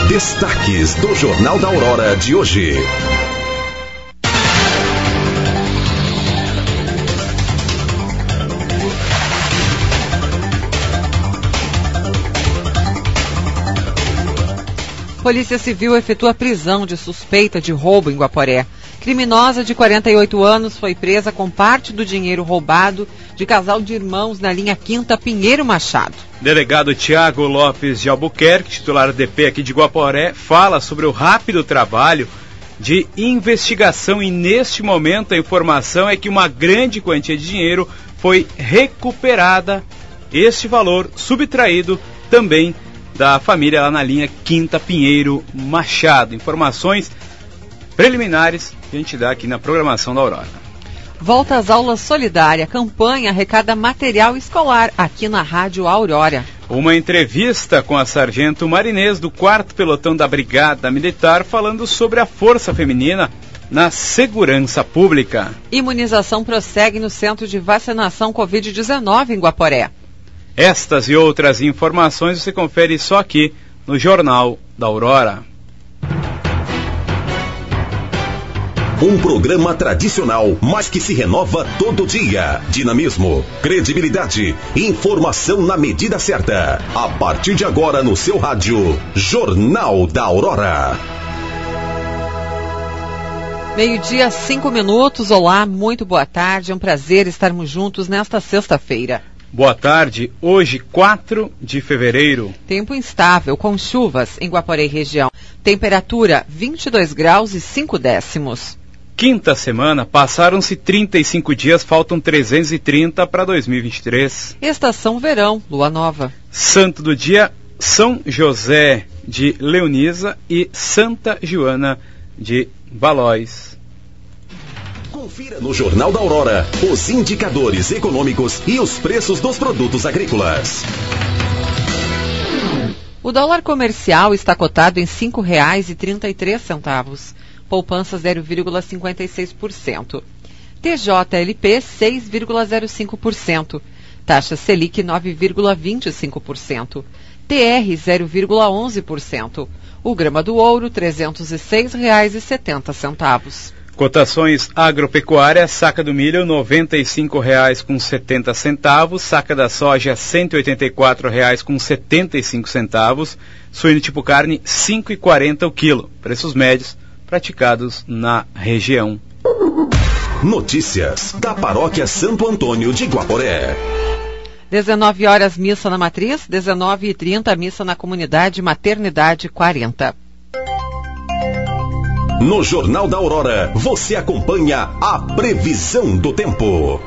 Destaques do Jornal da Aurora de hoje. Polícia Civil efetua prisão de suspeita de roubo em Guaporé. Criminosa de 48 anos foi presa com parte do dinheiro roubado de casal de irmãos na linha Quinta Pinheiro Machado. Delegado Tiago Lopes de Albuquerque, titular do DP aqui de Guaporé, fala sobre o rápido trabalho de investigação e neste momento a informação é que uma grande quantia de dinheiro foi recuperada, este valor subtraído também da família lá na linha Quinta Pinheiro Machado. Informações preliminares que a gente dá aqui na programação da Aurora. Volta às aulas solidária, campanha arrecada material escolar aqui na Rádio Aurora. Uma entrevista com a sargento Marinês do 4º Pelotão da Brigada Militar falando sobre a força feminina na segurança pública. Imunização prossegue no Centro de Vacinação Covid-19 em Guaporé. Estas e outras informações você confere só aqui no Jornal da Aurora. Um programa tradicional, mas que se renova todo dia. Dinamismo, credibilidade, informação na medida certa. A partir de agora no seu rádio, Jornal da Aurora. 12:05. Olá, muito boa tarde. É um prazer estarmos juntos nesta sexta-feira. Boa tarde, hoje 4 de fevereiro. Tempo instável, com chuvas em Guaporé e região. Temperatura 22 graus e 5 décimos. Quinta semana, passaram-se 35 dias, faltam 330 para 2023. Estação verão, lua nova. Santo do dia, São José de Leonisa e Santa Joana de Valois. Confira no Jornal da Aurora os indicadores econômicos e os preços dos produtos agrícolas. O dólar comercial está cotado em R$ 5,33. Poupança 0,56%. TJLP 6,05%. Taxa Selic 9,25%. TR 0,11%. O grama do ouro R$ 306,70. Cotações agropecuárias, saca do milho R$ 95,70, saca da soja R$ 184,75, suíno tipo carne R$ 5,40 o quilo, preços médios praticados na região. Notícias da Paróquia Santo Antônio de Guaporé. 19 horas missa na Matriz, 19h30 missa na Comunidade Maternidade 40. No Jornal da Aurora, você acompanha a previsão do tempo.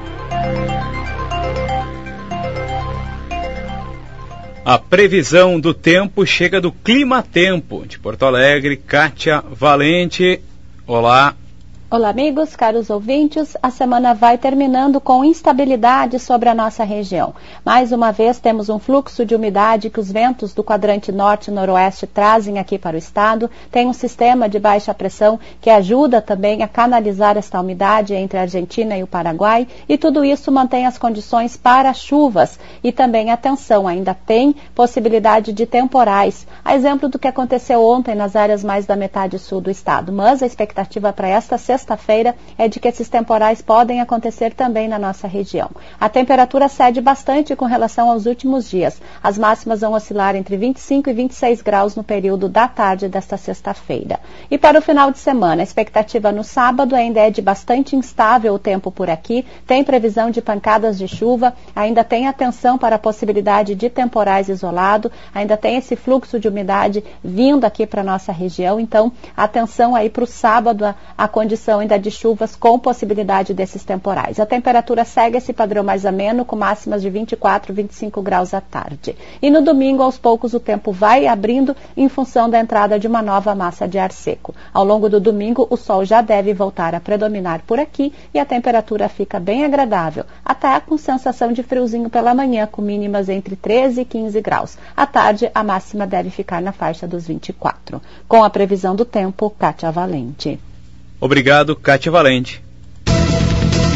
A previsão do tempo chega do Clima Tempo, de Porto Alegre, Kátia Valente. Olá. Olá, amigos, caros ouvintes. A semana vai terminando com instabilidade sobre a nossa região. Mais uma vez, temos um fluxo de umidade que os ventos do quadrante norte e noroeste trazem aqui para o estado. Tem um sistema de baixa pressão que ajuda também a canalizar esta umidade entre a Argentina e o Paraguai. E tudo isso mantém as condições para chuvas. E também, atenção, ainda tem possibilidade de temporais. A exemplo do que aconteceu ontem nas áreas mais da metade sul do estado. Mas a expectativa para esta sexta-feira é de que esses temporais podem acontecer também na nossa região. A temperatura cede bastante com relação aos últimos dias. As máximas vão oscilar entre 25 e 26 graus no período da tarde desta sexta-feira. E para o final de semana, a expectativa no sábado ainda é de bastante instável o tempo por aqui. Tem previsão de pancadas de chuva, ainda tem atenção para a possibilidade de temporais isolados, ainda tem esse fluxo de umidade vindo aqui para a nossa região. Então, atenção aí para o sábado, a condição ainda de chuvas com possibilidade desses temporais. A temperatura segue esse padrão mais ameno, com máximas de 24, 25 graus à tarde. E no domingo, aos poucos, o tempo vai abrindo em função da entrada de uma nova massa de ar seco. Ao longo do domingo, o sol já deve voltar a predominar por aqui e a temperatura fica bem agradável, até com sensação de friozinho pela manhã, com mínimas entre 13 e 15 graus. À tarde, a máxima deve ficar na faixa dos 24. Com a previsão do tempo, Kátia Valente. Obrigado, Kátia Valente.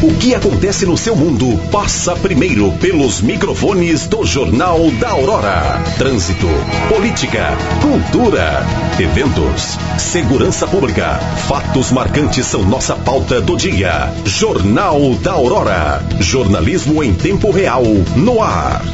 O que acontece no seu mundo passa primeiro pelos microfones do Jornal da Aurora. Trânsito, política, cultura, eventos, segurança pública, fatos marcantes são nossa pauta do dia. Jornal da Aurora. Jornalismo em tempo real no ar.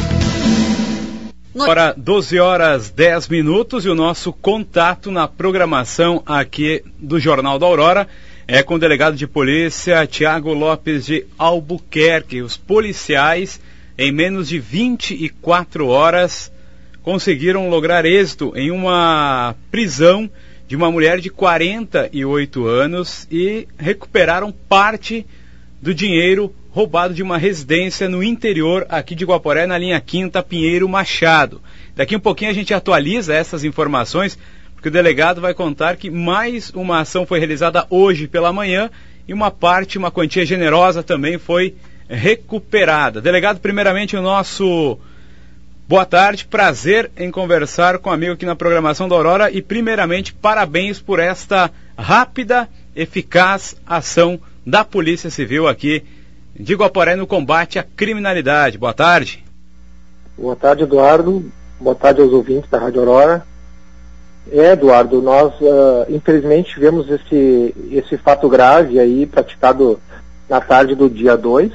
Agora 12 horas 10 minutos e o nosso contato na programação aqui do Jornal da Aurora é com o delegado de polícia Tiago Lopes de Albuquerque. Os policiais, em menos de 24 horas, conseguiram lograr êxito em uma prisão de uma mulher de 48 anos e recuperaram parte do dinheiro roubado de uma residência no interior aqui de Guaporé, na linha 5ª Pinheiro Machado. Daqui um pouquinho a gente atualiza essas informações, porque o delegado vai contar que mais uma ação foi realizada hoje pela manhã e uma quantia generosa também foi recuperada. Delegado, primeiramente o nosso boa tarde, prazer em conversar com o amigo aqui na programação da Aurora e primeiramente parabéns por esta rápida, eficaz ação da Polícia Civil aqui de Guaporé no combate à criminalidade. Boa tarde. Boa tarde, Eduardo. Boa tarde aos ouvintes da Rádio Aurora. Eduardo, nós infelizmente tivemos esse fato grave aí praticado na tarde do dia 2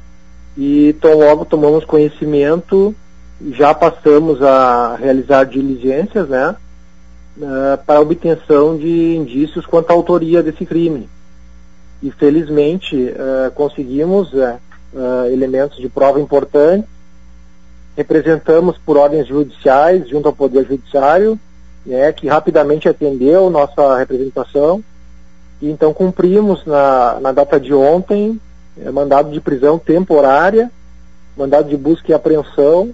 e tão logo tomamos conhecimento, já passamos a realizar diligências, né, para a obtenção de indícios quanto à autoria desse crime. E felizmente conseguimos elementos de prova importantes, representamos por ordens judiciais junto ao Poder Judiciário, que rapidamente atendeu nossa representação, e então cumprimos na data de ontem mandado de prisão temporária, mandado de busca e apreensão,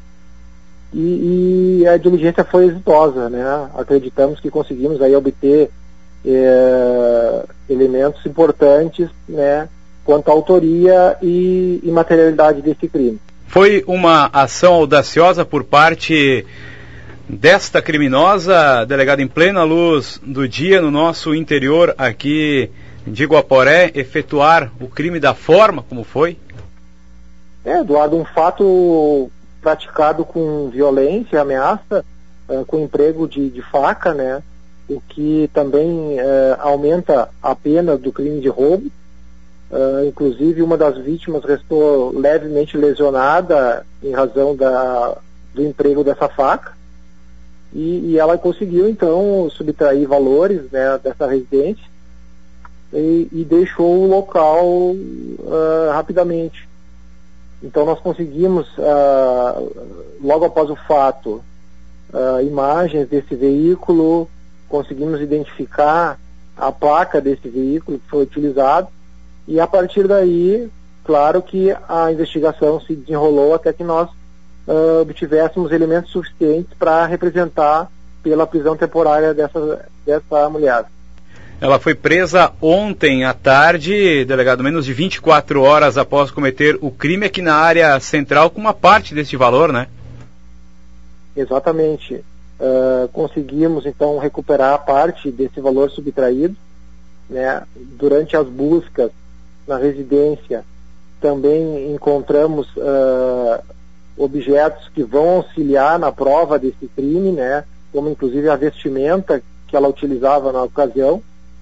e a diligência foi exitosa, né? Acreditamos que conseguimos aí obter elementos importantes, né, quanto à autoria e materialidade desse crime. Foi uma ação audaciosa por parte desta criminosa, delegado, em plena luz do dia no nosso interior aqui de Guaporé, efetuar o crime da forma como foi? Eduardo, um fato praticado com violência, ameaça, com emprego de faca, né, o que também aumenta a pena do crime de roubo. Inclusive uma das vítimas restou levemente lesionada em razão do emprego dessa faca. E ela conseguiu, então, subtrair valores, né, dessa residência e deixou o local rapidamente. Então nós conseguimos, logo após o fato, imagens desse veículo, conseguimos identificar a placa desse veículo que foi utilizado, e a partir daí, claro que a investigação se desenrolou até que nós obtivéssemos elementos suficientes para representar pela prisão temporária dessa mulher. Ela foi presa ontem à tarde, delegado, menos de 24 horas após cometer o crime aqui na área central, com uma parte deste valor, né? Exatamente. Conseguimos então recuperar parte desse valor subtraído, né? Durante as buscas na residência também encontramos objetos que vão auxiliar na prova desse crime, né? Como inclusive a vestimenta que ela utilizava na ocasião,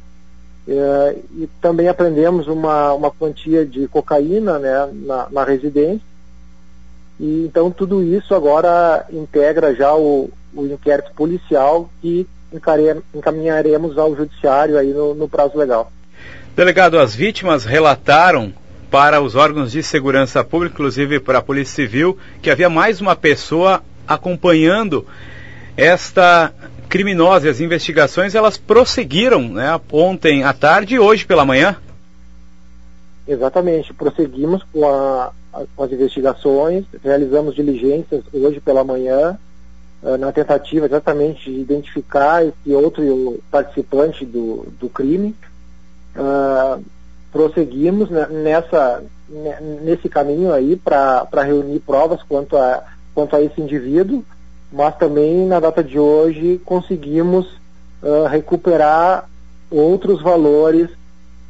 e também apreendemos uma quantia de cocaína, né, na residência. E então tudo isso agora integra já o inquérito policial que encaminharemos ao judiciário aí no prazo legal. Delegado, as vítimas relataram para os órgãos de segurança pública, inclusive para a Polícia Civil, que havia mais uma pessoa acompanhando esta criminosa. E as investigações, elas prosseguiram, né, ontem à tarde e hoje pela manhã? Exatamente, prosseguimos com as investigações, realizamos diligências hoje pela manhã, na tentativa exatamente de identificar esse outro participante do crime. Prosseguimos nesse caminho aí para reunir provas quanto a esse indivíduo, mas também na data de hoje conseguimos recuperar outros valores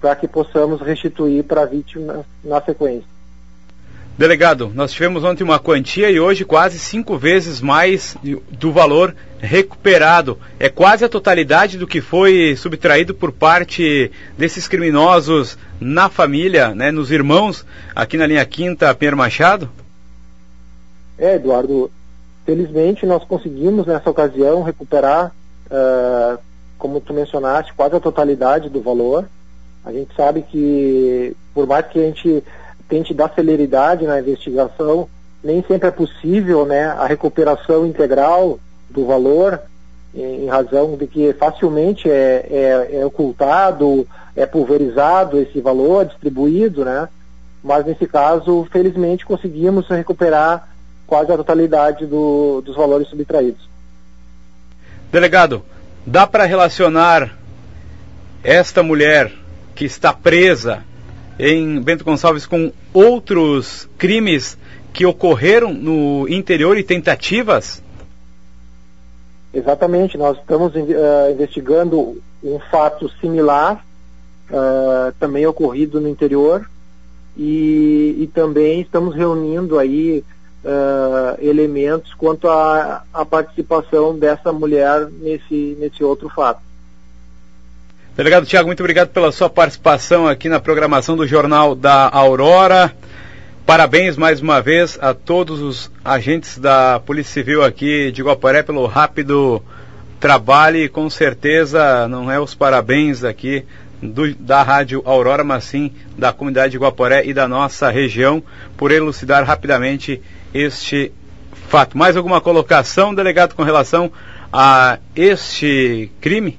para que possamos restituir para a vítima na sequência. Delegado, nós tivemos ontem uma quantia e hoje quase 5 vezes mais do valor recuperado. É quase a totalidade do que foi subtraído por parte desses criminosos na família, né, nos irmãos, aqui na linha Quinta, Pinheiro Machado? Eduardo, felizmente nós conseguimos nessa ocasião recuperar, como tu mencionaste, quase a totalidade do valor. A gente sabe que, por mais que a gente tente dar celeridade na investigação, nem sempre é possível, né, a recuperação integral do valor, em razão de que facilmente é ocultado, é pulverizado esse valor, distribuído, né? Mas nesse caso, felizmente, conseguimos recuperar quase a totalidade dos valores subtraídos. Delegado, dá para relacionar esta mulher que está presa em Bento Gonçalves com outros crimes que ocorreram no interior e tentativas? Exatamente, nós estamos investigando um fato similar, também ocorrido no interior, e também estamos reunindo aí elementos quanto à participação dessa mulher nesse outro fato. Delegado Tiago, muito obrigado pela sua participação aqui na programação do Jornal da Aurora. Parabéns mais uma vez a todos os agentes da Polícia Civil aqui de Guaporé pelo rápido trabalho e com certeza não é os parabéns aqui da Rádio Aurora, mas sim da comunidade de Guaporé e da nossa região por elucidar rapidamente este fato. Mais alguma colocação, delegado, com relação a este crime?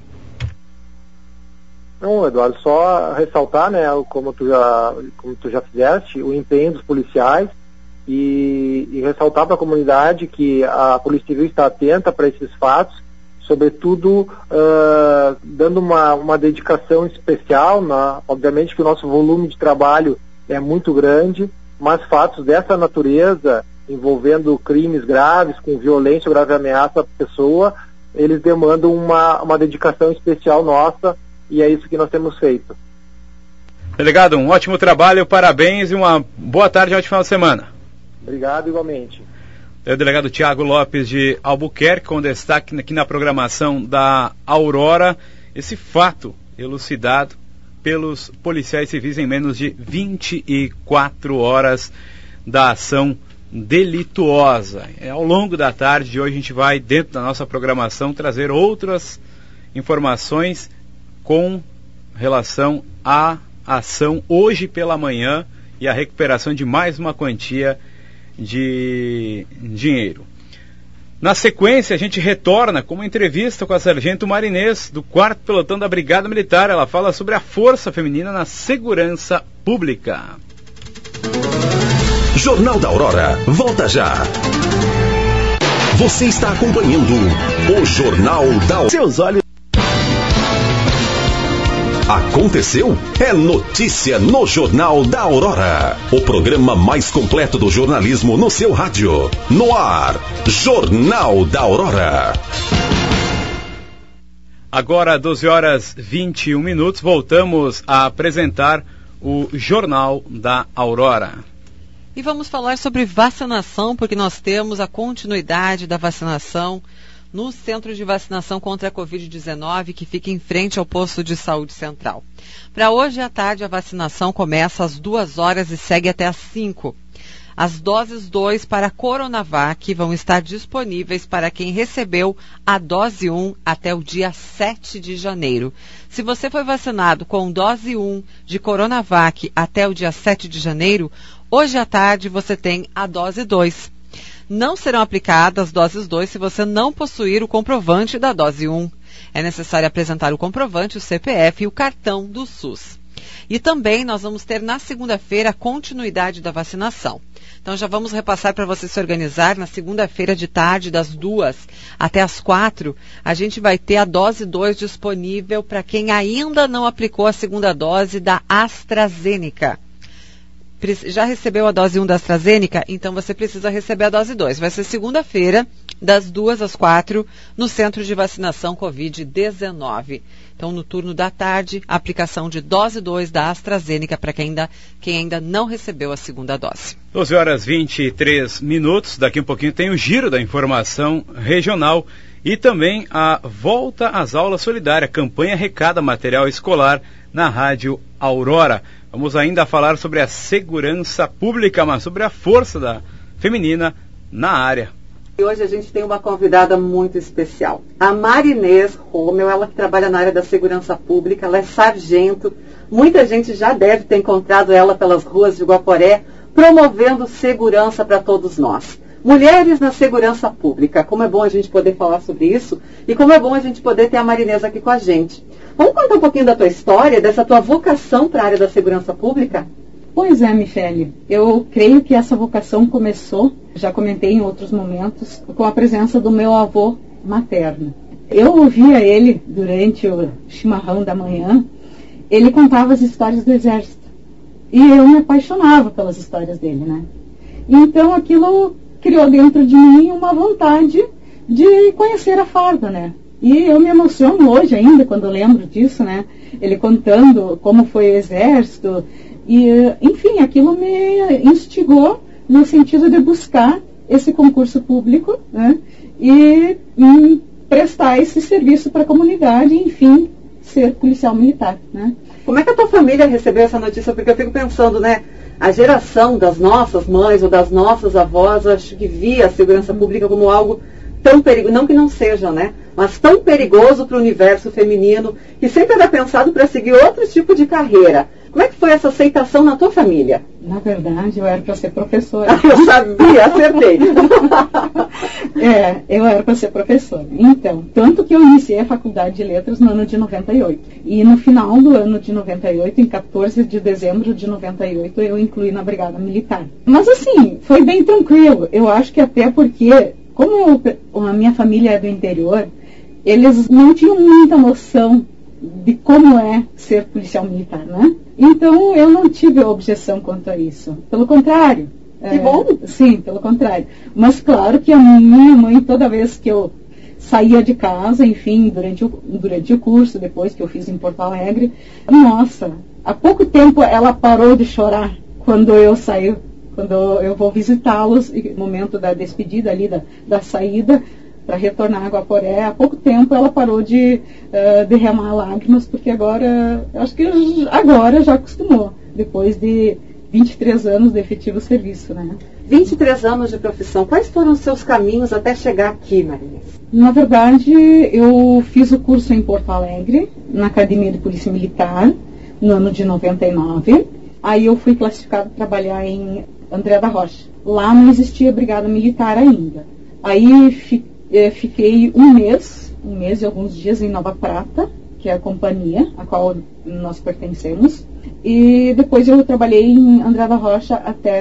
Não, Eduardo, só ressaltar, né, como tu já fizeste, o empenho dos policiais e ressaltar para a comunidade que a Polícia Civil está atenta para esses fatos, sobretudo dando uma dedicação especial, obviamente que o nosso volume de trabalho é muito grande, mas fatos dessa natureza, envolvendo crimes graves, com violência ou grave ameaça à pessoa, eles demandam uma dedicação especial nossa, e é isso que nós temos feito. Delegado, um ótimo trabalho, parabéns e uma boa tarde e um ótimo final de semana. Obrigado, igualmente. É o delegado Tiago Lopes de Albuquerque, com destaque aqui na programação da Aurora, esse fato elucidado pelos policiais civis em menos de 24 horas da ação delituosa. Ao longo da tarde de hoje a gente vai, dentro da nossa programação, trazer outras informações com relação à ação hoje pela manhã e a recuperação de mais uma quantia de dinheiro. Na sequência, a gente retorna com uma entrevista com a Sargento Marinês, do 4º Pelotão da Brigada Militar. Ela fala sobre a força feminina na segurança pública. Jornal da Aurora, volta já. Você está acompanhando o Jornal da Aurora. Seus olhos. Aconteceu? É notícia no Jornal da Aurora. O programa mais completo do jornalismo no seu rádio. No ar, Jornal da Aurora. Agora, 12h21, voltamos a apresentar o Jornal da Aurora. E vamos falar sobre vacinação, porque nós temos a continuidade da vacinação no Centro de Vacinação contra a Covid-19, que fica em frente ao Posto de Saúde Central. Para hoje à tarde, a vacinação começa às 2h e segue até às 5h. As doses 2 para a Coronavac vão estar disponíveis para quem recebeu a dose 1 até o dia 7 de janeiro. Se você foi vacinado com dose 1 de Coronavac até o dia 7 de janeiro, hoje à tarde você tem a dose 2. Não serão aplicadas doses 2 se você não possuir o comprovante da dose 1. É necessário apresentar o comprovante, o CPF e o cartão do SUS. E também nós vamos ter na segunda-feira a continuidade da vacinação. Então já vamos repassar para você se organizar. Na segunda-feira de tarde, das 2 até as 4, a gente vai ter a dose 2 disponível para quem ainda não aplicou a segunda dose da AstraZeneca. Já recebeu a dose 1 da AstraZeneca? Então você precisa receber a dose 2. Vai ser segunda-feira, das 2 às 4, no Centro de Vacinação Covid-19. Então, no turno da tarde, a aplicação de dose 2 da AstraZeneca para quem ainda não recebeu a segunda dose. 12h23. Daqui um pouquinho tem o giro da informação regional e também a volta às aulas solidárias. Campanha arrecada material escolar na Rádio Aurora. Vamos ainda falar sobre a segurança pública, mas sobre a força feminina na área. E hoje a gente tem uma convidada muito especial. A Marinês Romeu, ela que trabalha na área da segurança pública, ela é sargento. Muita gente já deve ter encontrado ela pelas ruas de Guaporé, promovendo segurança para todos nós. Mulheres na segurança pública. Como é bom a gente poder falar sobre isso e como é bom a gente poder ter a Marinês aqui com a gente. Vamos contar um pouquinho da tua história, dessa tua vocação para a área da segurança pública? Pois é, Michele. Eu creio que essa vocação começou, já comentei em outros momentos, com a presença do meu avô materno. Eu ouvia ele durante o chimarrão da manhã, ele contava as histórias do Exército. E eu me apaixonava pelas histórias dele, né? Então aquilo criou dentro de mim uma vontade de conhecer a farda, né? E eu me emociono hoje ainda quando eu lembro disso, né? Ele contando como foi o Exército. E, enfim, aquilo me instigou no sentido de buscar esse concurso público, né? E prestar esse serviço para a comunidade, enfim, ser policial militar, né? Como é que a tua família recebeu essa notícia? Porque eu fico pensando, né? A geração das nossas mães ou das nossas avós, acho que via a segurança pública como algo tão perigoso, não que não seja, né? Mas tão perigoso para o universo feminino, que sempre era pensado para seguir outro tipo de carreira. Como é que foi essa aceitação na tua família? Na verdade, eu era para ser professora. Eu sabia, acertei. Eu era para ser professora. Então, tanto que eu iniciei a faculdade de letras no ano de 98. E no final do ano de 98, em 14 de dezembro de 98, eu incluí na Brigada Militar. Mas assim, foi bem tranquilo. Eu acho que até porque, como a minha família é do interior, eles não tinham muita noção de como é ser policial militar, né? Então, eu não tive objeção quanto a isso. Pelo contrário. Que bom! Sim, pelo contrário. Mas, claro que a minha mãe, toda vez que eu saía de casa, enfim, durante o curso, depois que eu fiz em Porto Alegre, nossa, há pouco tempo ela parou de chorar quando eu saí, quando eu vou visitá-los, no momento da despedida ali, da saída, para retornar a Guaporé. Há pouco tempo ela parou de derramar lágrimas, porque agora, acho que agora já acostumou, depois de 23 anos de efetivo serviço, né? 23 anos de profissão. Quais foram os seus caminhos até chegar aqui, Marinês? Na verdade, eu fiz o curso em Porto Alegre, na Academia de Polícia Militar, no ano de 99. Aí eu fui classificada para trabalhar em André da Rocha. Lá não existia Brigada Militar ainda. Aí fiquei um mês e alguns dias em Nova Prata, que é a companhia a qual nós pertencemos. E depois eu trabalhei em André da Rocha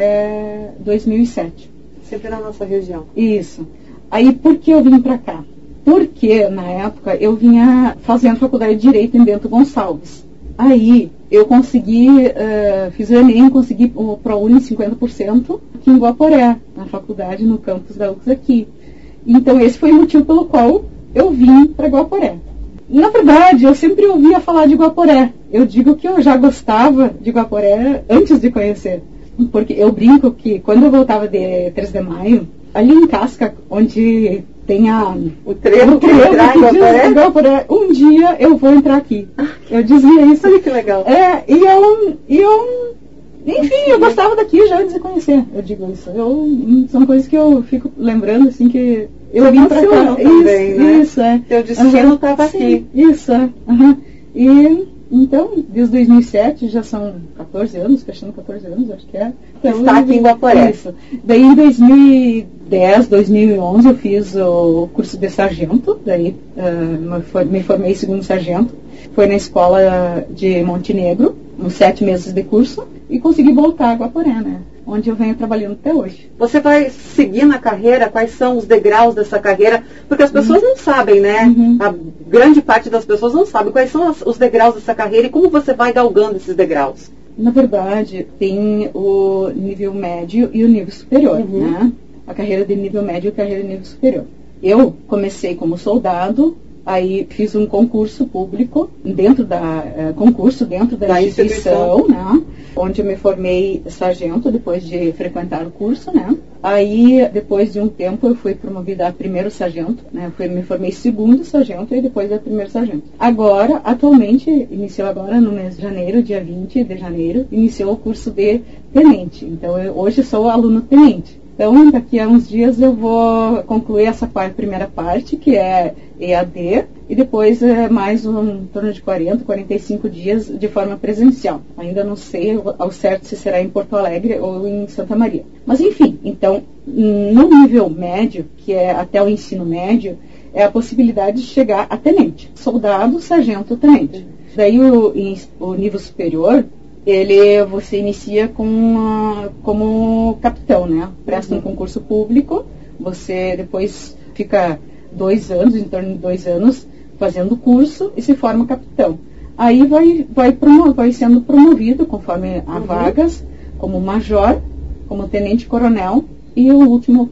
até 2007. Sempre na nossa região. Isso. Aí por que eu vim para cá? Porque na época eu vinha fazendo faculdade de Direito em Bento Gonçalves. Aí eu consegui, fiz o Enem, consegui o ProUni 50% aqui em Guaporé, na faculdade, no campus da UFS aqui. Então esse foi o motivo pelo qual eu vim para Guaporé. Na verdade, eu sempre ouvia falar de Guaporé. Eu digo que eu já gostava de Guaporé antes de conhecer. Porque eu brinco que quando eu voltava de 3 de maio, ali em Casca, onde tem o trevo que diz Guaporé, um dia eu vou entrar aqui. Eu dizia isso. Olha que legal. Enfim, eu gostava daqui já antes de conhecer. Eu digo isso. São coisas que eu fico lembrando, assim, que eu vim pra cá. Também, né? Isso, é. Teu destino estava aqui. Isso, é. E, então, desde 2007, já são 14 anos, fechando 14 anos, acho que é. Então, está aqui em Guaporé. Isso. Daí, em 2010, 2011, eu fiz o curso de sargento. Daí, me formei segundo sargento. Foi na escola de Montenegro, uns 7 meses de curso. E consegui voltar a Guaporé, né? Onde eu venho trabalhando até hoje. Você vai seguir na carreira? Quais são os degraus dessa carreira? Porque as pessoas não sabem, né? A grande parte das pessoas não sabe quais são os degraus dessa carreira e como você vai galgando esses degraus. Na verdade, tem o nível médio e o nível superior, né? A carreira de nível médio e a carreira de nível superior. Eu comecei como soldado, aí fiz um concurso público dentro da instituição, né? Onde eu me formei sargento depois de frequentar o curso, né? Aí, depois de um tempo, eu fui promovida a primeiro sargento, né? Me formei segundo sargento e depois a primeiro sargento. Agora, atualmente, iniciou agora no mês de janeiro, dia 20 de janeiro, iniciou o curso de tenente. Então, hoje sou aluno tenente. Então, daqui a uns dias eu vou concluir essa primeira parte, que é EAD, e depois mais em torno de 40, 45 dias de forma presencial. Ainda não sei ao certo se será em Porto Alegre ou em Santa Maria. Mas, enfim, então, no nível médio, que é até o ensino médio, é a possibilidade de chegar a tenente. Soldado, sargento, tenente. Daí, o nível superior, você inicia como capitão, né? Presta um concurso público, você depois fica 2 anos, em torno de 2 anos, fazendo o curso e se forma capitão. Aí vai sendo promovido conforme há vagas, como major, como tenente-coronel e o último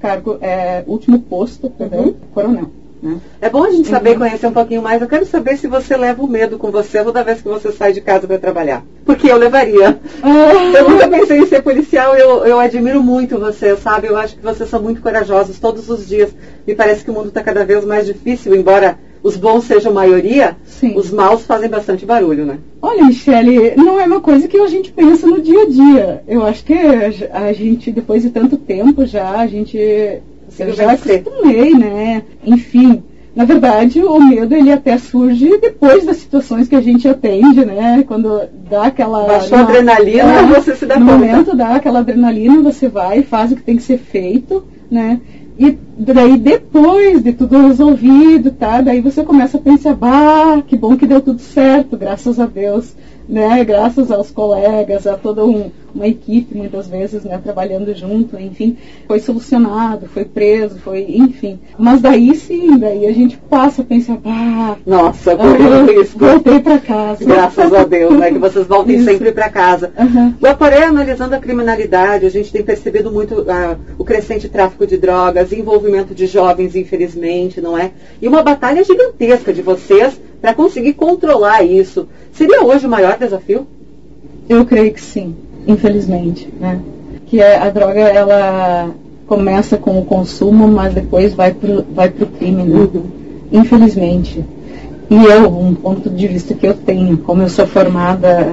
posto, coronel. Né? É bom a gente saber conhecer um pouquinho mais. Eu quero saber se você leva o medo com você toda vez que você sai de casa para trabalhar. Porque eu levaria. Eu nunca pensei em ser policial. Eu admiro muito você, sabe? Eu acho que vocês são muito corajosos todos os dias. Me parece que o mundo está cada vez mais difícil, embora os bons sejam maioria. Sim. Os maus fazem bastante barulho, né? Olha, Michele, não é uma coisa que a gente pensa no dia a dia. Eu acho que a gente, depois de tanto tempo já, eu já acostumei, né? Enfim, na verdade, o medo, ele até surge depois das situações que a gente atende, né? Quando dá aquela... Baixou a adrenalina, você se dá conta. No momento dá aquela adrenalina, você vai, faz o que tem que ser feito, né? E daí, depois de tudo resolvido, tá? Daí você começa a pensar, que bom que deu tudo certo, graças a Deus, né? Graças aos colegas, a toda uma equipe, muitas vezes, né? Trabalhando junto, enfim. Foi solucionado, foi preso, enfim. Mas daí sim, daí a gente passa a pensar, nossa, correu risco. Voltei para casa. Graças a Deus, né? Que vocês voltem sempre para casa. Guaporé, analisando a criminalidade, a gente tem percebido muito o crescente tráfico de drogas, envolvimento de jovens, infelizmente, não é? E uma batalha gigantesca de vocês para conseguir controlar isso. Seria hoje o maior desafio? Eu creio que sim, infelizmente, né? Que a droga, ela começa com o consumo, mas depois vai pro crime, né? Infelizmente. E um ponto de vista que eu tenho, como eu sou formada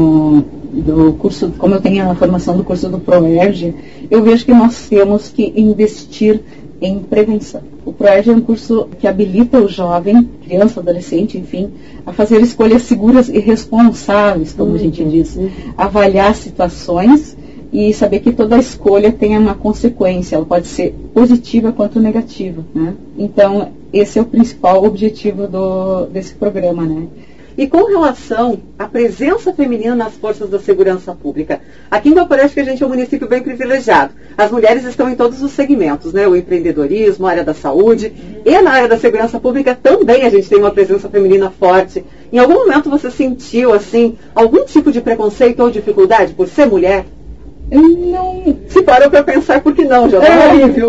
do curso, como eu tenho a formação do curso do ProERG, eu vejo que nós temos que investir em prevenção. O ProERG é um curso que habilita o jovem, criança, adolescente, enfim, a fazer escolhas seguras e responsáveis, como a gente diz, avaliar situações e saber que toda escolha tem uma consequência, ela pode ser positiva quanto negativa, né? Então, esse é o principal objetivo desse programa, né? E com relação à presença feminina nas forças da segurança pública, aqui em Guaporé acho que a gente é um município bem privilegiado. As mulheres estão em todos os segmentos, né? O empreendedorismo, a área da saúde, e na área da segurança pública também a gente tem uma presença feminina forte. Em algum momento você sentiu, assim, algum tipo de preconceito ou dificuldade por ser mulher? Eu não... Se parou para pensar, por que não? Já tá horrível.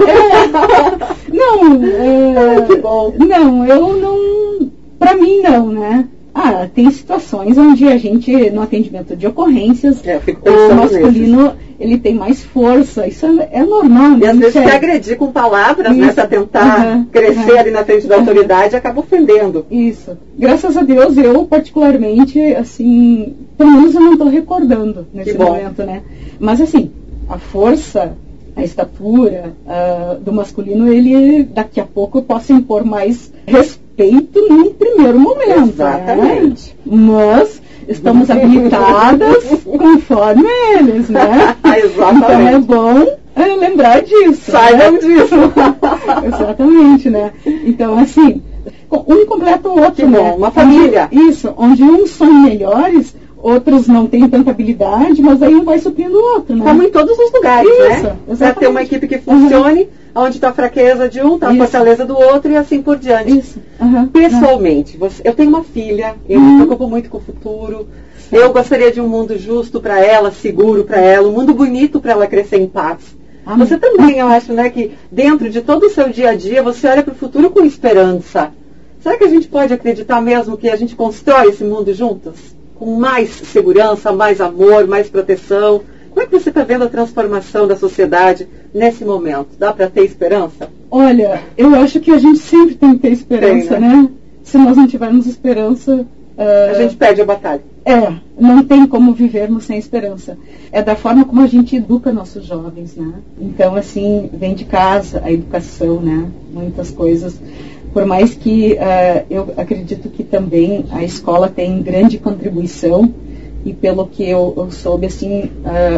Que bom. Não, eu não... Para mim não, né? Tem situações onde a gente, no atendimento de ocorrências, o masculino, ele tem mais força. Isso é normal. E às vezes se agredir com palavras, né, para tentar crescer ali na frente da autoridade, acaba ofendendo. Isso. Graças a Deus, eu particularmente, assim, pelo menos eu não estou recordando nesse momento, né? Mas assim, a força, a estatura do masculino, ele daqui a pouco possa impor mais respeito num primeiro momento. Exatamente. Né? Mas estamos habilitadas conforme eles, né? Exatamente. Então é bom lembrar disso. Saibam disso. Exatamente, né? Então, assim, um completa o outro, né? Uma família. Isso, onde uns são melhores, outros não têm tanta habilidade, mas aí um vai suprindo o outro, né? Como em todos os lugares, isso, né? Para ter uma equipe que funcione, onde está a fraqueza de um, está a fortaleza do outro e assim por diante. Isso. Pessoalmente, eu tenho uma filha, eu me preocupo muito com o futuro, eu gostaria de um mundo justo para ela, seguro para ela, um mundo bonito para ela crescer em paz. Você também, eu acho, né, que dentro de todo o seu dia a dia, você olha para o futuro com esperança. Será que a gente pode acreditar mesmo que a gente constrói esse mundo juntos? Com mais segurança, mais amor, mais proteção? Como é que você está vendo a transformação da sociedade nesse momento? Dá para ter esperança? Olha, eu acho que a gente sempre tem que ter esperança, né? Se nós não tivermos esperança... a gente perde a batalha. Não tem como vivermos sem esperança. É da forma como a gente educa nossos jovens, né? Então, assim, vem de casa a educação, né? Muitas coisas. Por mais que eu acredito que também a escola tem grande contribuição, e pelo que eu soube, assim,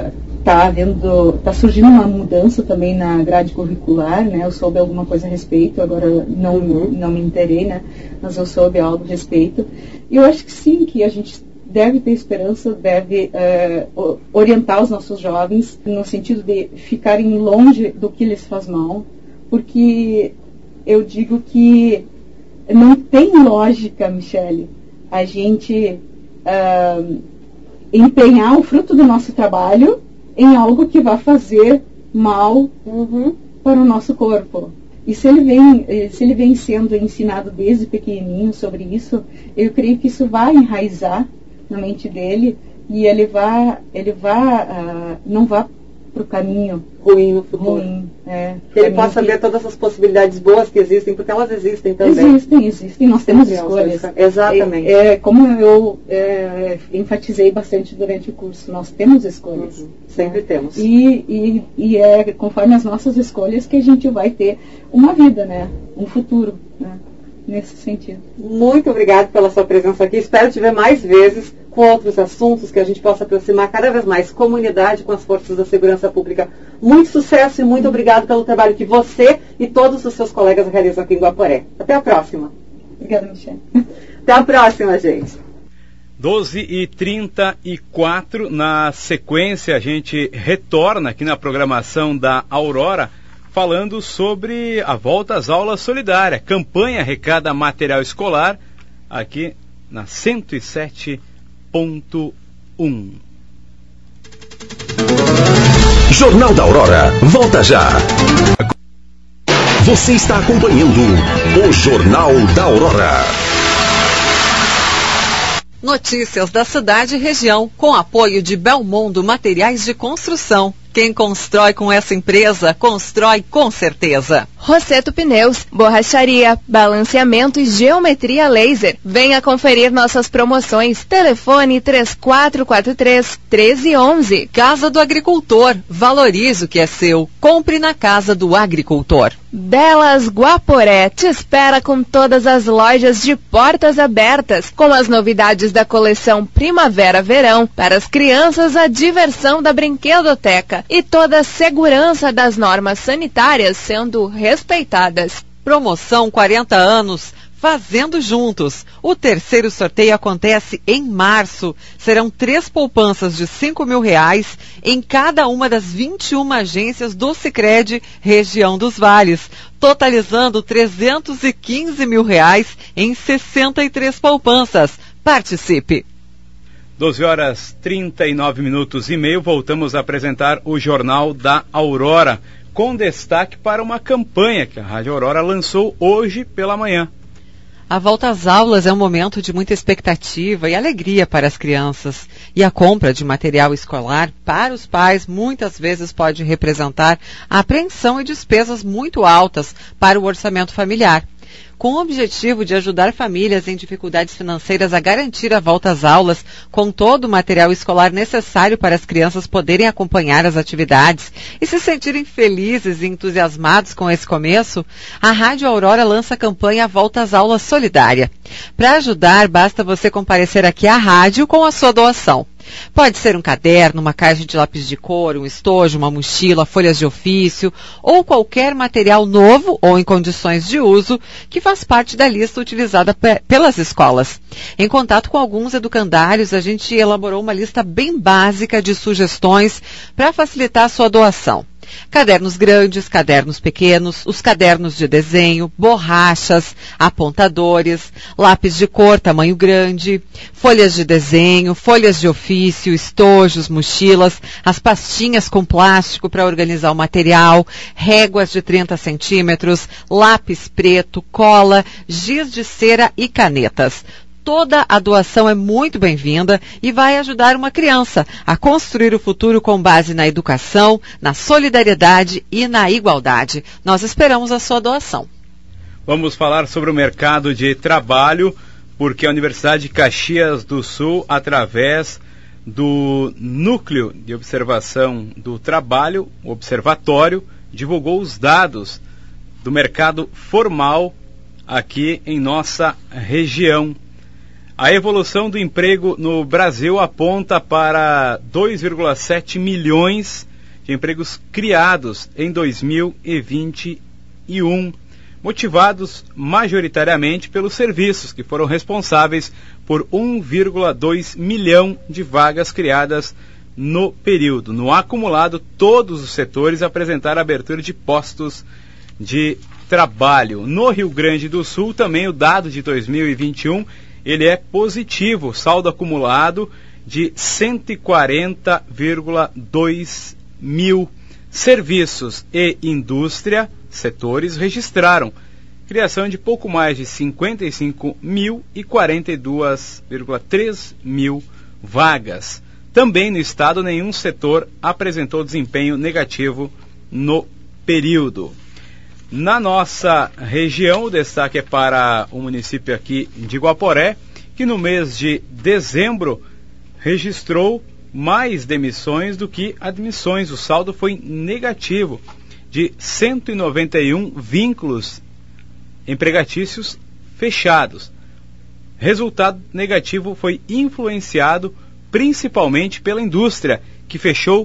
tá surgindo uma mudança também na grade curricular, né? Eu soube alguma coisa a respeito, agora não me inteirei, né? Mas eu soube algo a respeito. E eu acho que sim, que a gente deve ter esperança, deve orientar os nossos jovens no sentido de ficarem longe do que lhes faz mal, porque eu digo que não tem lógica, Michele, a gente empenhar o fruto do nosso trabalho em algo que vai fazer mal para o nosso corpo. E se ele vem sendo ensinado desde pequenininho sobre isso, eu creio que isso vai enraizar na mente dele e ele não vai para o caminho ruim no futuro. Que ele possa ver todas as possibilidades boas que existem, porque elas existem também. Existem. Nós temos escolhas. Exatamente. Como eu enfatizei bastante durante o curso, nós temos escolhas. Sempre temos. E é conforme as nossas escolhas que a gente vai ter uma vida, né? Um futuro, né? Nesse sentido. Muito obrigada pela sua presença aqui. Espero te ver mais vezes com outros assuntos que a gente possa aproximar cada vez mais comunidade com as forças da segurança pública. Muito sucesso e muito obrigado pelo trabalho que você e todos os seus colegas realizam aqui em Guaporé. Até a próxima. Obrigada, Michele. Até a próxima, gente. 12h34, na sequência a gente retorna aqui na programação da Aurora, falando sobre a volta às aulas solidária, campanha arrecada material escolar, aqui na 107.1. Jornal da Aurora, volta já. Você está acompanhando o Jornal da Aurora. Notícias da cidade e região, com apoio de Belmondo Materiais de Construção. Quem constrói com essa empresa, constrói com certeza. Rosseto Pneus, borracharia, balanceamento e geometria laser. Venha conferir nossas promoções. Telefone 3443-1311. Casa do Agricultor. Valorize o que é seu. Compre na Casa do Agricultor. Belas Guaporé te espera com todas as lojas de portas abertas, com as novidades da coleção Primavera-Verão. Para as crianças, a diversão da brinquedoteca e toda a segurança das normas sanitárias sendo respeitadas. Promoção 40 anos, Fazendo Juntos. O terceiro sorteio acontece em março. Serão 3 poupanças de R$5 mil em cada uma das 21 agências do Sicredi Região dos Vales, totalizando R$315 mil em 63 poupanças. Participe! 12h39:30, voltamos a apresentar o Jornal da Aurora, com destaque para uma campanha que a Rádio Aurora lançou hoje pela manhã. A volta às aulas é um momento de muita expectativa e alegria para as crianças. E a compra de material escolar para os pais muitas vezes pode representar apreensão e despesas muito altas para o orçamento familiar. Com o objetivo de ajudar famílias em dificuldades financeiras a garantir a volta às aulas com todo o material escolar necessário para as crianças poderem acompanhar as atividades e se sentirem felizes e entusiasmados com esse começo, a Rádio Aurora lança a campanha Volta às Aulas Solidária. Para ajudar, basta você comparecer aqui à rádio com a sua doação. Pode ser um caderno, uma caixa de lápis de cor, um estojo, uma mochila, folhas de ofício ou qualquer material novo ou em condições de uso que faz parte da lista utilizada pelas escolas. Em contato com alguns educandários, a gente elaborou uma lista bem básica de sugestões para facilitar a sua doação. Cadernos grandes, cadernos pequenos, os cadernos de desenho, borrachas, apontadores, lápis de cor, tamanho grande, folhas de desenho, folhas de ofício, estojos, mochilas, as pastinhas com plástico para organizar o material, réguas de 30 centímetros, lápis preto, cola, giz de cera e canetas. Toda a doação é muito bem-vinda e vai ajudar uma criança a construir o futuro com base na educação, na solidariedade e na igualdade. Nós esperamos a sua doação. Vamos falar sobre o mercado de trabalho, porque a Universidade de Caxias do Sul, através do Núcleo de Observação do Trabalho, o Observatório, divulgou os dados do mercado formal aqui em nossa região. A evolução do emprego no Brasil aponta para 2,7 milhões de empregos criados em 2021, motivados majoritariamente pelos serviços, que foram responsáveis por 1,2 milhão de vagas criadas no período. No acumulado, todos os setores apresentaram abertura de postos de trabalho. No Rio Grande do Sul, também o dado de 2021 ele é positivo, saldo acumulado de 140,2 mil. Serviços e indústria, setores, registraram criação de pouco mais de 55 mil e 42,3 mil vagas. Também no estado, nenhum setor apresentou desempenho negativo no período. Na nossa região, o destaque é para o município aqui de Guaporé, que no mês de dezembro registrou mais demissões do que admissões. O saldo foi negativo, de 191 vínculos empregatícios fechados. Resultado negativo foi influenciado principalmente pela indústria, que fechou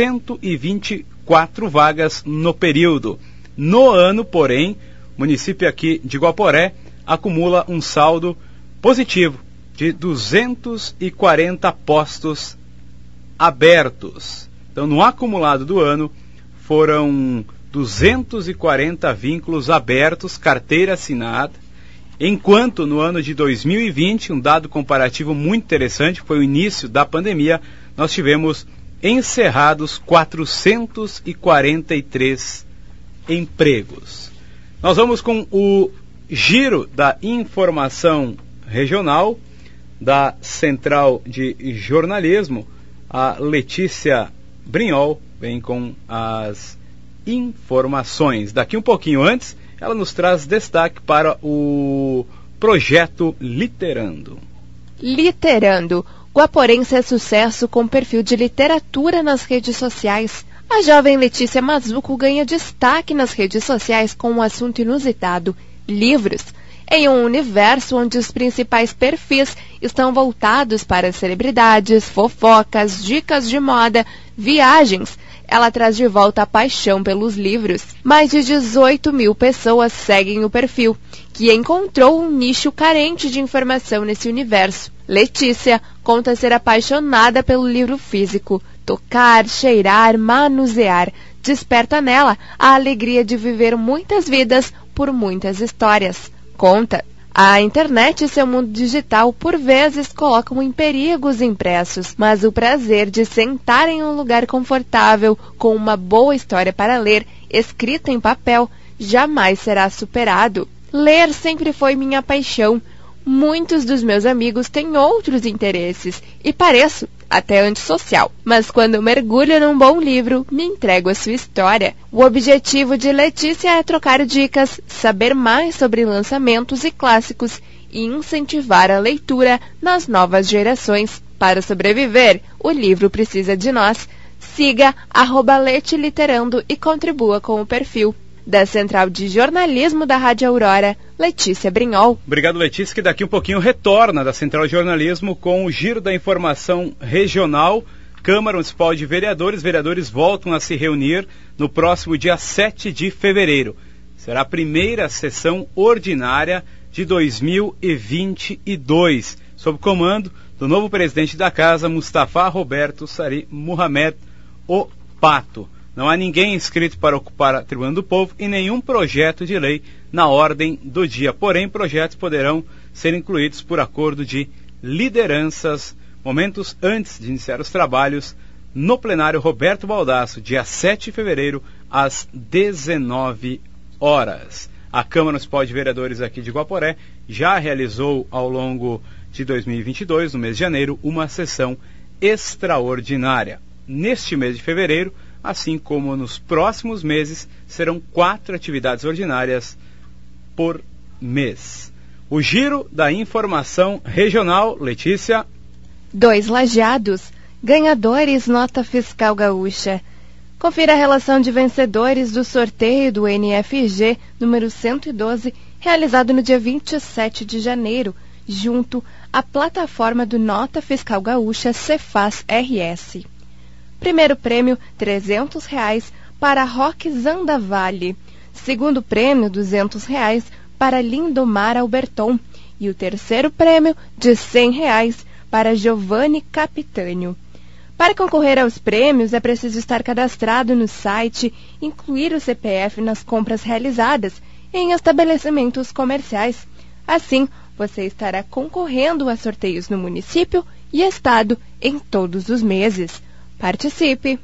124 vagas no período. No ano, porém, o município aqui de Guaporé acumula um saldo positivo de 240 postos abertos. Então, no acumulado do ano, foram 240 vínculos abertos, carteira assinada, enquanto no ano de 2020, um dado comparativo muito interessante, foi o início da pandemia, nós tivemos encerrados 443 empregos. Nós vamos com o giro da informação regional da Central de Jornalismo. A Letícia Brinhol vem com as informações. Daqui um pouquinho antes, ela nos traz destaque para o projeto Literando. Literando. Guaporense é sucesso com perfil de literatura nas redes sociais. A jovem Letícia Mazuco ganha destaque nas redes sociais com um assunto inusitado: livros. Em um universo onde os principais perfis estão voltados para celebridades, fofocas, dicas de moda, viagens, ela traz de volta a paixão pelos livros. Mais de 18 mil pessoas seguem o perfil, que encontrou um nicho carente de informação nesse universo. Letícia conta ser apaixonada pelo livro físico. Tocar, cheirar, manusear, desperta nela a alegria de viver muitas vidas por muitas histórias. Conta, a internet e seu mundo digital por vezes colocam em perigo os impressos, mas o prazer de sentar em um lugar confortável com uma boa história para ler, escrita em papel, jamais será superado. Ler sempre foi minha paixão. Muitos dos meus amigos têm outros interesses e pareço até antissocial, mas quando eu mergulho num bom livro, me entrego à sua história. O objetivo de Letícia é trocar dicas, saber mais sobre lançamentos e clássicos e incentivar a leitura nas novas gerações. Para sobreviver, o livro precisa de nós. Siga @letiliterando e contribua com o perfil. Da Central de Jornalismo da Rádio Aurora, Letícia Brinhol. Obrigado, Letícia, que daqui um pouquinho retorna da Central de Jornalismo com o giro da informação regional. Câmara Municipal de Vereadores. Vereadores voltam a se reunir no próximo dia 7 de fevereiro. Será a primeira sessão ordinária de 2022, sob comando do novo presidente da Casa, Mustafa Roberto Sari Mohamed, o Pato. Não há ninguém inscrito para ocupar a Tribuna do Povo e nenhum projeto de lei na ordem do dia. Porém, projetos poderão ser incluídos por acordo de lideranças momentos antes de iniciar os trabalhos no plenário Roberto Baldasso, dia 7 de fevereiro, às 19 horas. A Câmara Municipal de Vereadores aqui de Guaporé já realizou ao longo de 2022, no mês de janeiro, uma sessão extraordinária. Neste mês de fevereiro, assim como nos próximos meses, serão 4 atividades ordinárias por mês. O giro da informação regional, Letícia. 2 lajeados, ganhadores nota fiscal gaúcha. Confira a relação de vencedores do sorteio do NFG número 112, realizado no dia 27 de janeiro, junto à plataforma do Nota Fiscal Gaúcha Cefaz RS. Primeiro prêmio, R$ 300 para Roque Zandavalli. Segundo prêmio, R$ 200 para Lindomar Alberton. E o terceiro prêmio, de R$ 100 para Giovanni Capitânio. Para concorrer aos prêmios, é preciso estar cadastrado no site, incluir o CPF nas compras realizadas em estabelecimentos comerciais. Assim, você estará concorrendo a sorteios no município e estado em todos os meses. Participe!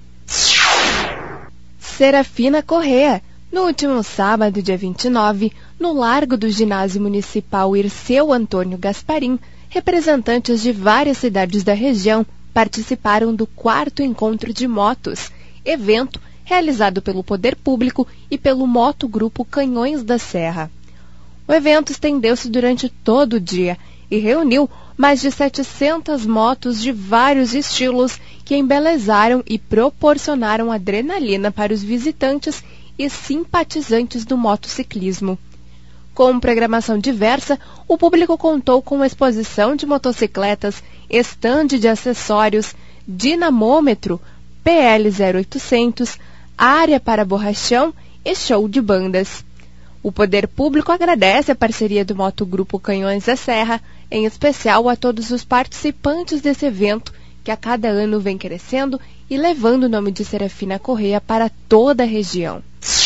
Serafina Corrêa. No último sábado, dia 29, no Largo do Ginásio Municipal Irceu Antônio Gasparim, representantes de várias cidades da região participaram do 4º Encontro de Motos, evento realizado pelo Poder Público e pelo Motogrupo Canhões da Serra. O evento estendeu-se durante todo o dia e reuniu mais de 700 motos de vários estilos que embelezaram e proporcionaram adrenalina para os visitantes e simpatizantes do motociclismo. Com programação diversa, o público contou com exposição de motocicletas, estande de acessórios, dinamômetro, PL 0800, área para borrachão e show de bandas. O Poder Público agradece a parceria do Motogrupo Canhões da Serra, em especial a todos os participantes desse evento, que a cada ano vem crescendo e levando o nome de Serafina Corrêa para toda a região.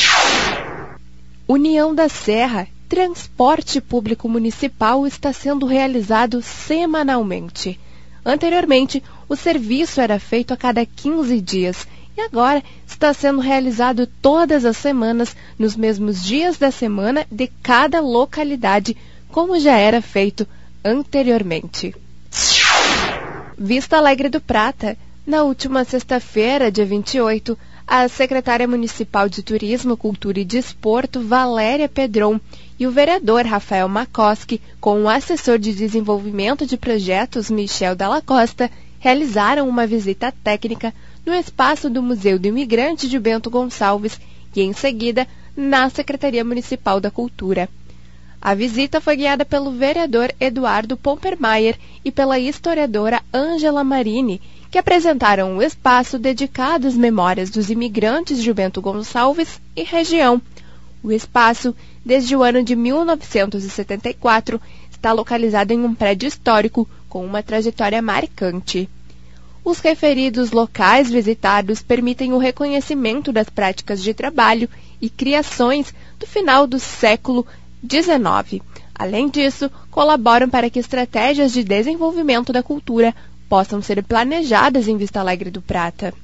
União da Serra. Transporte público municipal está sendo realizado semanalmente. Anteriormente, o serviço era feito a cada 15 dias e agora está sendo realizado todas as semanas, nos mesmos dias da semana de cada localidade, como já era feito anteriormente. Vista Alegre do Prata. Na última sexta-feira, dia 28, a secretária municipal de Turismo, Cultura e Desporto, Valéria Pedron, e o vereador Rafael Makoski, com o assessor de desenvolvimento de projetos, Michel Dalla Costa, realizaram uma visita técnica no espaço do Museu do Imigrante de Bento Gonçalves e, em seguida, na Secretaria Municipal da Cultura. A visita foi guiada pelo vereador Eduardo Pompermayer e pela historiadora Ângela Marini, que apresentaram o espaço dedicado às memórias dos imigrantes de Bento Gonçalves e região. O espaço, desde o ano de 1974, está localizado em um prédio histórico com uma trajetória marcante. Os referidos locais visitados permitem o reconhecimento das práticas de trabalho e criações do final do século XIX. Além disso, colaboram para que estratégias de desenvolvimento da cultura possam ser planejadas em Vista Alegre do Prata.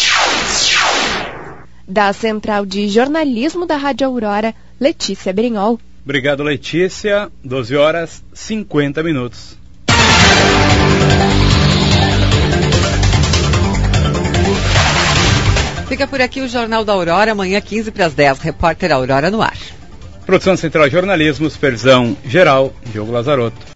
Da Central de Jornalismo da Rádio Aurora, Letícia Brinhol. Obrigado, Letícia. 12 horas 50 minutos. Fica por aqui o Jornal da Aurora, amanhã 15 para as 10. Repórter Aurora no ar. Produção Central de Jornalismo, supervisão geral, Diogo Lazarotto.